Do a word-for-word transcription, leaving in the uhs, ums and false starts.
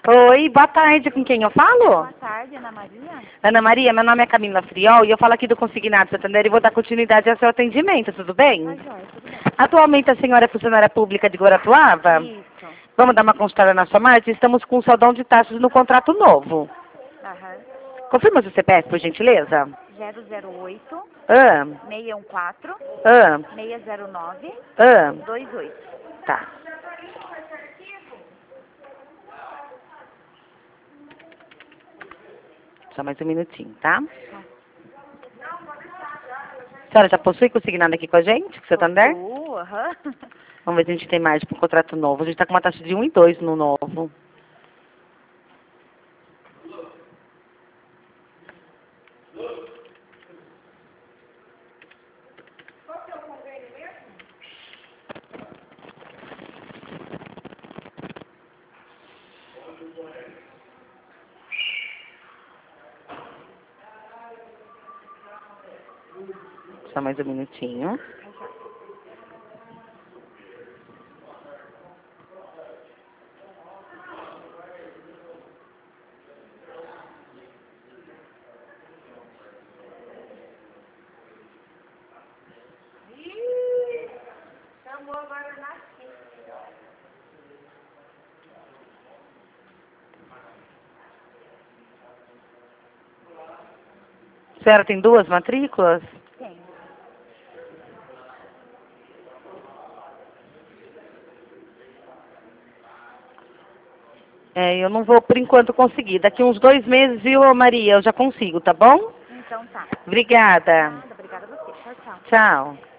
Oi, boa tarde. Com quem eu falo? Boa tarde, Ana Maria. Ana Maria, meu nome é Camila Friol e eu falo aqui do Consignado Santander e vou dar continuidade ao seu atendimento, tudo bem? Tá joia, tudo bem. Atualmente a senhora é funcionária pública de Guaratuava? Isso. Vamos dar uma consultada na sua marca? Estamos com um saldão de taxas no contrato novo. Aham. Confirma seu C P F, por gentileza? zero zero oito, Ah, seis um quatro, ah, seis zero nove, ah, dois oito. tá. Só mais um minutinho, tá? Tá. A senhora já possui consignado aqui com a gente, com o Santander? Possuo, aham. Vamos ver se a gente tem mais para um contrato novo. A gente está com uma taxa de um e dois no novo. Só mais um minutinho. A senhora tem duas matrículas? Tem. É, eu não vou por enquanto conseguir. Daqui uns dois meses, viu, Maria? Eu já consigo, tá bom? Então tá. Obrigada. Nada, obrigada a você. Tchau, tchau. Tchau.